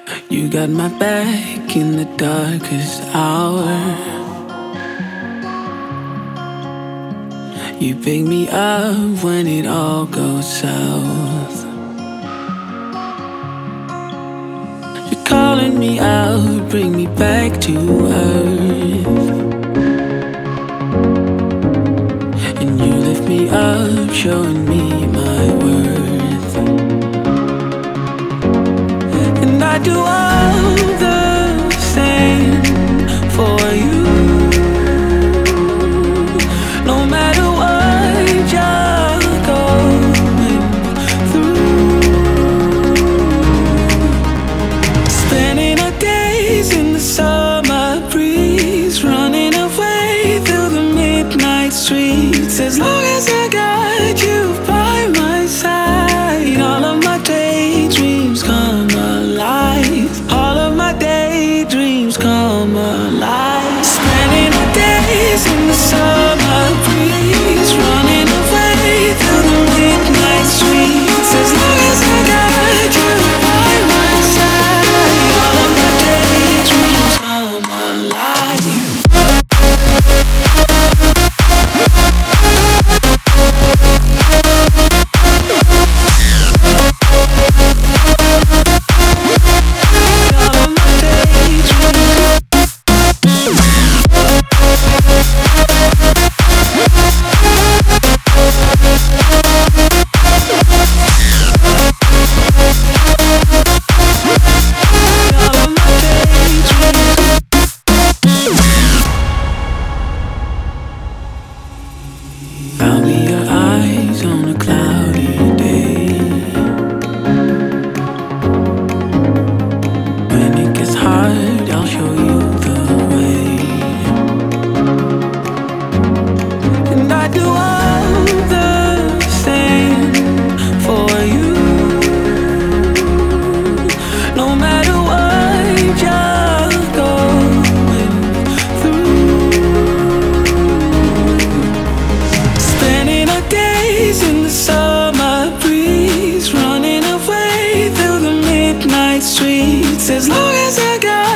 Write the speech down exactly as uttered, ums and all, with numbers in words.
You got my back in the darkest hour. You pick me up when it all goes south. You're calling me out, bring me back to earth. And you lift me up, showing me my worth. And I do all the same for you. No matter what you're going through. Spending our days in the summer breeze, running away through the midnight streets. As long as I got you by my side, all of my daydreams come alive. All of my daydreams come alive. Spending our days in the summer breeze, running away through the midnight streets. As long as I got you by my side, all of my daydreams come alive. I'll be your eyes on a cloudy day. When it gets hard, I'll show you the way. And I do all the same for you. No matter what you're going through. Spending our days in the summer breeze, running away through the midnight streets. As long as I got